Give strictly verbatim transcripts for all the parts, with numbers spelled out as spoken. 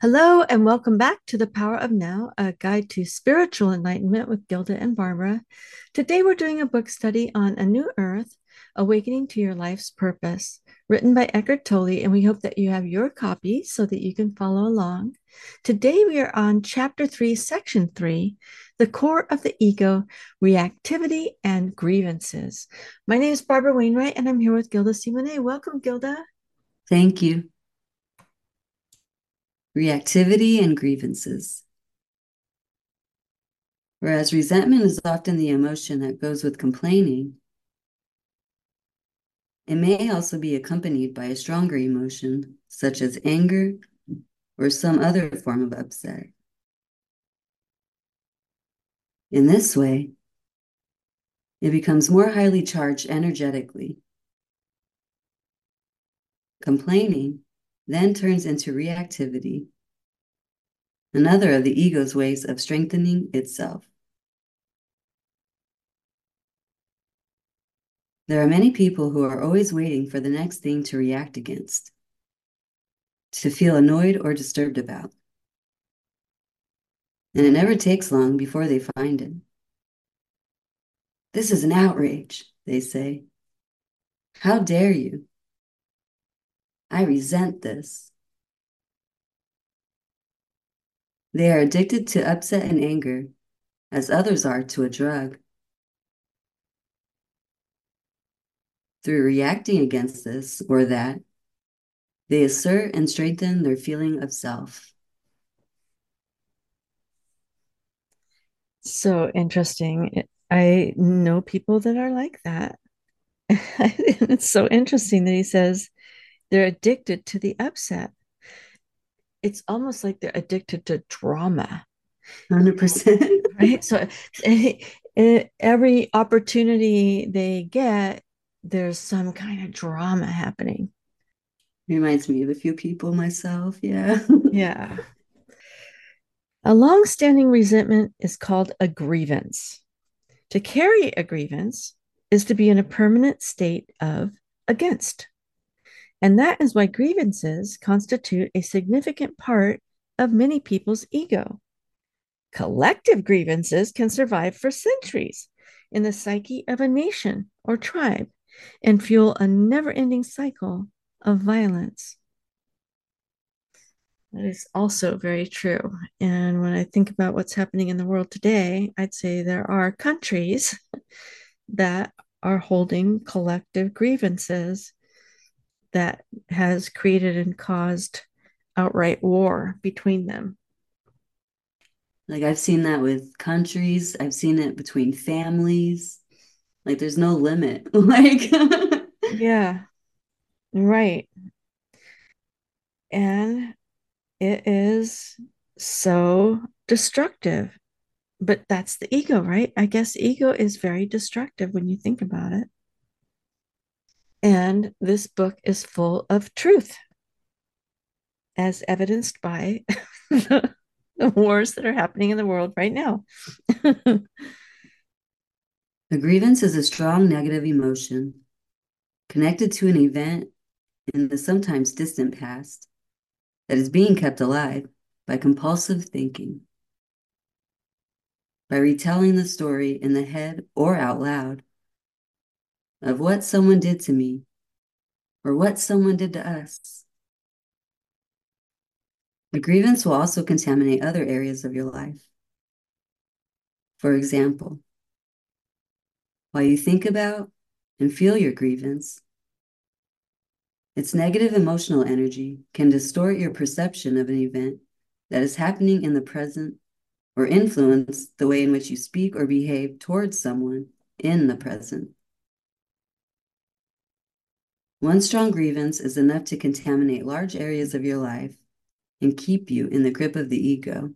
Hello, and welcome back to The Power of Now, a guide to spiritual enlightenment with Gilda and Barbara. Today, we're doing a book study on A New Earth, Awakening to Your Life's Purpose, written by Eckhart Tolle, and we hope that you have your copy so that you can follow along. Today, we are on Chapter three, Section three, The Core of the Ego, Reactivity and Grievances. My name is Barbara Wainwright, and I'm here with Gilda Simone. Welcome, Gilda. Thank you. Reactivity and grievances. Whereas resentment is often the emotion that goes with complaining, it may also be accompanied by a stronger emotion, such as anger or some other form of upset. In this way, it becomes more highly charged energetically. Complaining then turns into reactivity, another of the ego's ways of strengthening itself. There are many people who are always waiting for the next thing to react against, to feel annoyed or disturbed about. And it never takes long before they find it. This is an outrage, they say. How dare you? I resent this. They are addicted to upset and anger, as others are to a drug. Through reacting against this or that, they assert and strengthen their feeling of self. So interesting. I know people that are like that. It's so interesting that he says they're addicted to the upset. It's almost like they're addicted to drama, one hundred percent. right? So eh, eh, every opportunity they get, there's some kind of drama happening. Reminds me of a few people myself, yeah. Yeah. A long-standing resentment is called a grievance. To carry a grievance is to be in a permanent state of against. And that is why grievances constitute a significant part of many people's ego. Collective grievances can survive for centuries in the psyche of a nation or tribe and fuel a never ending cycle of violence. That is also very true. And when I think about what's happening in the world today, I'd say there are countries that are holding collective grievances that has created and caused outright war between them. Like I've seen that with countries, I've seen it between families. Like there's no limit. Like Yeah, right. And it is so destructive. But that's the ego, right? I guess ego is very destructive when you think about it. And this book is full of truth, as evidenced by the, the wars that are happening in the world right now. a grievance is a strong negative emotion connected to an event in the sometimes distant past that is being kept alive by compulsive thinking, by retelling the story in the head or out loud of what someone did to me or what someone did to us. A grievance will also contaminate other areas of your life. For example, while you think about and feel your grievance, its negative emotional energy can distort your perception of an event that is happening in the present or influence the way in which you speak or behave towards someone in the present. One strong grievance is enough to contaminate large areas of your life and keep you in the grip of the ego.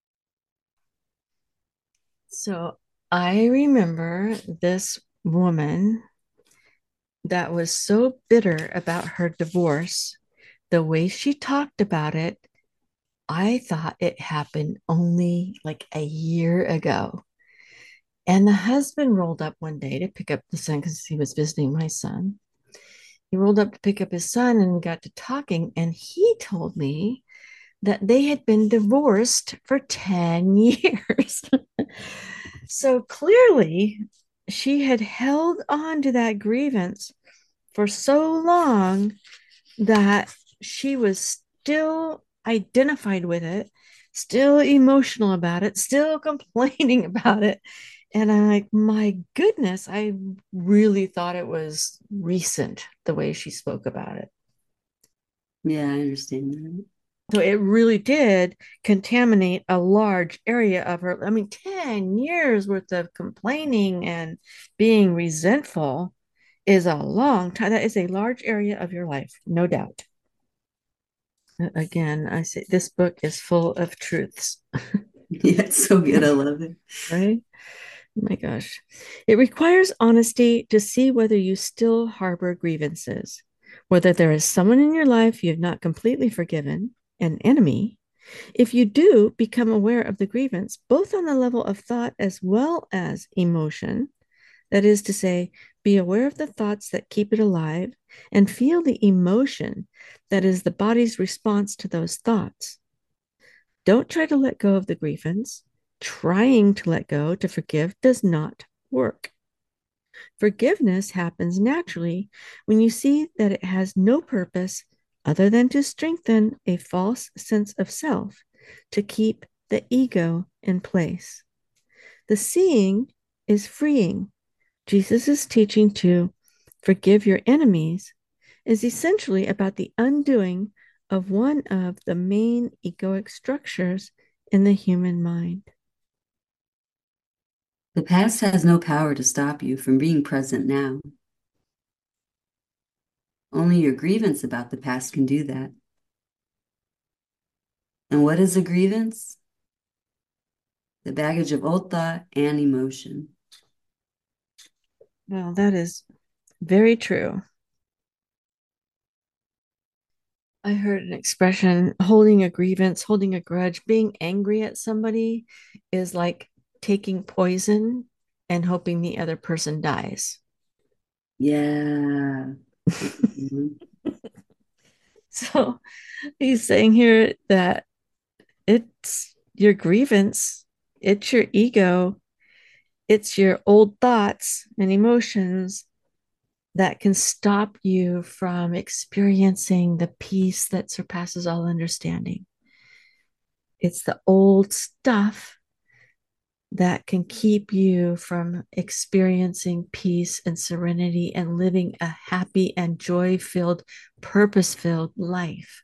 So I remember this woman that was so bitter about her divorce. The way she talked about it, I thought it happened only like a year ago. And the husband rolled up one day to pick up the son because he was visiting my son. He rolled up to pick up his son and we got to talking. And he told me that they had been divorced for ten years. So clearly, she had held on to that grievance for so long that she was still identified with it, still emotional about it, still complaining about it. And I'm like, my goodness, I really thought it was recent the way she spoke about it. Yeah, I understand that. So it really did contaminate a large area of her. I mean, ten years worth of complaining and being resentful is a long time. That is a large area of your life, no doubt. Again, I say this book is full of truths, Yeah, it's so good. I love it. right? Oh my gosh. It requires honesty to see whether you still harbor grievances, whether there is someone in your life you have not completely forgiven, an enemy. If you do become aware of the grievance, both on the level of thought as well as emotion, that is to say, be aware of the thoughts that keep it alive and feel the emotion that is the body's response to those thoughts. Don't try to let go of the grievance. Trying to let go, to forgive, does not work. Forgiveness happens naturally when you see that it has no purpose other than to strengthen a false sense of self, to keep the ego in place. The seeing is freeing. Jesus' teaching to forgive your enemies is essentially about the undoing of one of the main egoic structures in the human mind. The past has no power to stop you from being present now. Only your grievance about the past can do that. And what is a grievance? The baggage of old thought and emotion. Well, that is very true. I heard an expression, holding a grievance, holding a grudge, being angry at somebody is like taking poison and hoping the other person dies. Yeah. Mhm. So he's saying here that it's your grievance, it's your ego, it's your old thoughts and emotions that can stop you from experiencing the peace that surpasses all understanding. It's the old stuff that can keep you from experiencing peace and serenity and living a happy and joy filled, purpose filled life.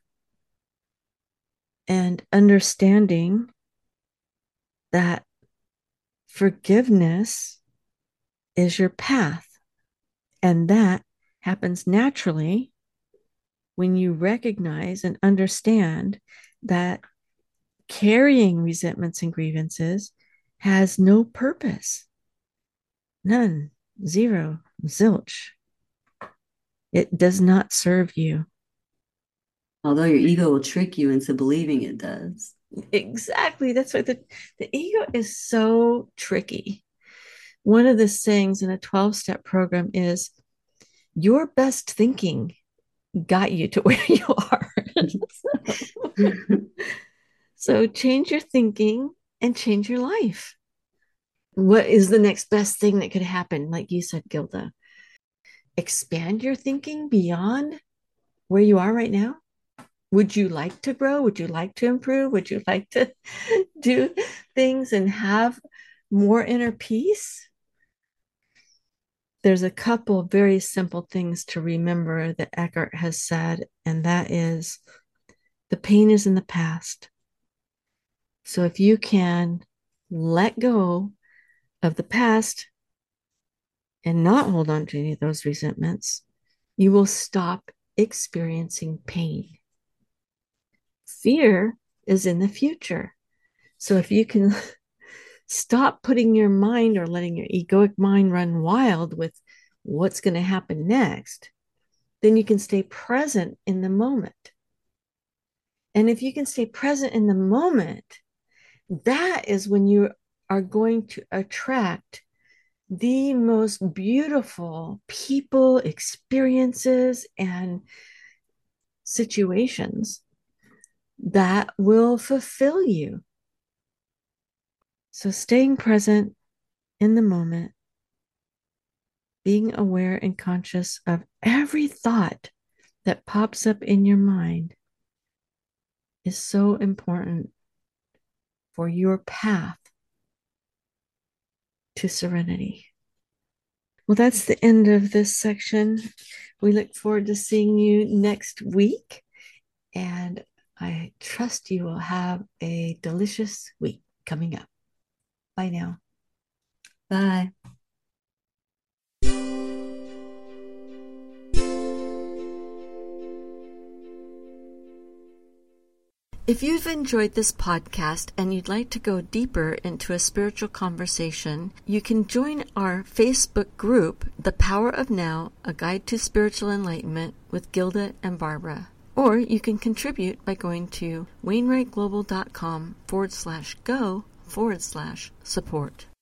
And understanding that forgiveness is your path. And that happens naturally when you recognize and understand that carrying resentments and grievances has no purpose. None, zero, zilch. It does not serve you. Although your ego will trick you into believing it does. Exactly. That's why the, the ego is so tricky. One of the sayings in a twelve step program is your best thinking got you to where you are. So change your thinking and change your life. What is the next best thing that could happen? Like you said, Gilda, expand your thinking beyond where you are right now. Would you like to grow? Would you like to improve? Would you like to do things and have more inner peace? There's a couple of very simple things to remember that Eckhart has said, and that is the pain is in the past. So if you can let go of the past and not hold on to any of those resentments, you will stop experiencing pain. Fear is in the future. So if you can stop putting your mind or letting your egoic mind run wild with what's going to happen next, then you can stay present in the moment. And if you can stay present in the moment, that is when you are going to attract the most beautiful people, experiences, and situations that will fulfill you. So staying present in the moment, being aware and conscious of every thought that pops up in your mind is so important for your path to serenity. Well, that's the end of this section. We look forward to seeing you next week, and I trust you will have a delicious week coming up. Bye now. Bye. If you've enjoyed this podcast and you'd like to go deeper into a spiritual conversation, you can join our Facebook group, The Power of Now, A Guide to Spiritual Enlightenment with Gilda and Barbara. Or you can contribute by going to wainwrightglobal.com forward slash go forward slash support.